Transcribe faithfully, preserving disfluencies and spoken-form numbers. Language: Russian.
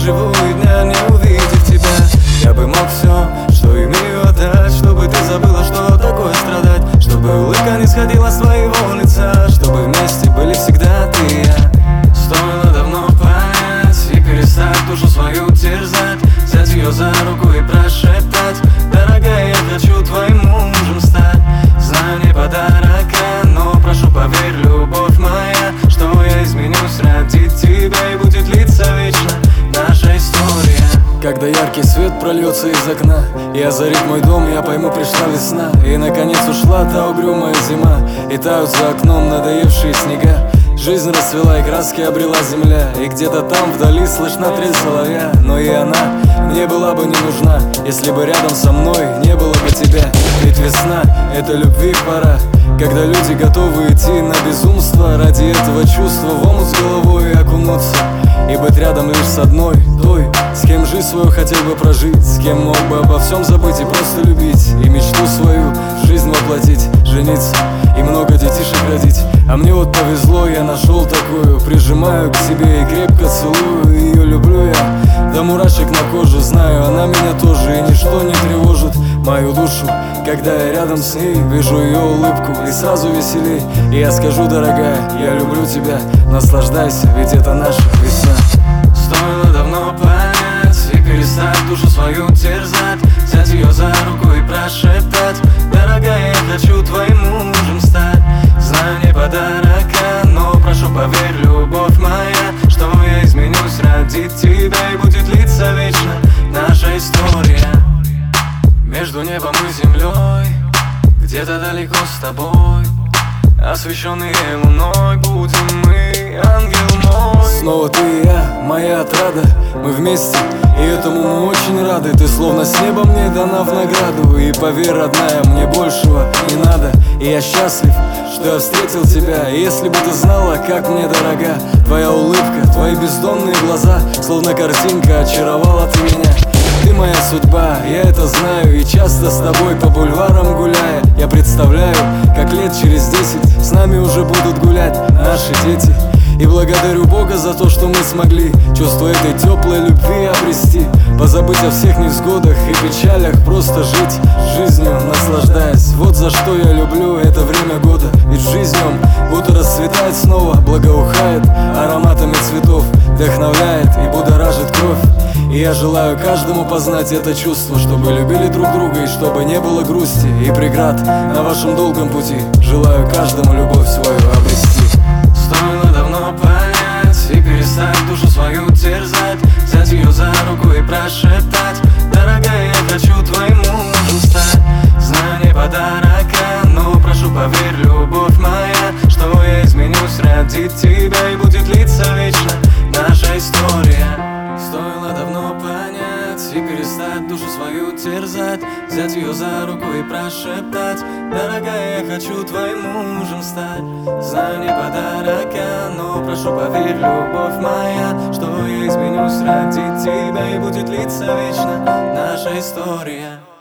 проживу и дня не увидев тебя. Я бы мог все, что имею, отдать, чтобы ты забыла, что такое страдать, чтобы улыбка не сходила с твоего лица, чтобы вместе были всегда ты и я. Стоило давно понять и перестать душу свою терзать, взять ее за руку и прошептать: дорогая, я хочу твоим мужем стать. Знаю, не подарок, но прошу, поверь, любовь моя, что я изменюсь ради тебя, и будет длиться вечно наша история. Когда яркий свет прольется из окна и озарит мой дом, я пойму, пришла весна. И наконец ушла та угрюмая зима, и тают за окном надоевшие снега. Жизнь расцвела и краски обрела земля, и где-то там вдали слышна трель соловья. Но и она мне была бы не нужна, если бы рядом со мной не было бы тебя. Ведь весна — это любви пора, когда люди готовы идти на безумство ради этого чувства, в омут с головой окунуться и быть рядом лишь с одной, той, с кем жизнь свою хотел бы прожить, с кем мог бы обо всем забыть и просто любить, и мечту свою жизнь воплотить, жениться и много детишек родить. А мне вот повезло, я нашел такую, прижимаю к себе и крепко целую. Ее люблю я до мурашек на коже, знаю, она меня тоже, и ничто не тревожит мою душу. Когда я рядом с ней, вижу ее улыбку и сразу веселей. И я скажу: дорогая, я люблю тебя, наслаждайся, ведь это наша весна. Стоило давно понять и перестать душу свою терзать, взять ее за руку и прошептать: дорогая, я хочу твоим мужем стать. Знаю, не подарок, но прошу, поверь, любовь моя, что я изменюсь ради тебя, и будет длиться вечно наша история. Между небом и землей, где-то далеко с тобой, освещенные луной, будем мы, ангел мой. Снова ты и я, моя отрада, мы вместе, и этому мы очень рады. Ты словно с неба мне дана в награду, и поверь, родная, мне большего не надо. И я счастлив, что я встретил тебя. И если бы ты знала, как мне дорога твоя улыбка, твои бездонные глаза, словно картинка, очаровала ты меня. Ты моя судьба, я это знаю, и часто с тобой по бульварам гуляя, я представляю, как лет через десять с нами уже будут гулять наши дети. И благодарю Бога за то, что мы смогли чувство этой теплой любви обрести, позабыть о всех невзгодах и печалях, просто жить жизнью, наслаждаясь. Вот за что я люблю это время года, ведь жизнь в нем будто расцветает снова, благоухает ароматами цветов, вдохновляет и будоражит кровь. И я желаю каждому познать это чувство, чтобы любили друг друга и чтобы не было грусти и преград на вашем долгом пути. Желаю каждому любовь свою обрести. Стоило давно понять и перестать душу свою терзать, взять ее за руку и прошептать: дорогая, я хочу твоим мужем стать. Знаю, не подарок, но прошу, поверь, любовь моя, что я изменюсь ради тебя, и будет длиться вечно наша история. Стоило давно понять и перестать душу свою терзать, взять ее за руку и прошептать: дорогая, я хочу твоим мужем стать. Знаю, не подарок, но прошу, поверь, любовь моя, что я изменюсь ради тебя, и будет длиться вечно наша история.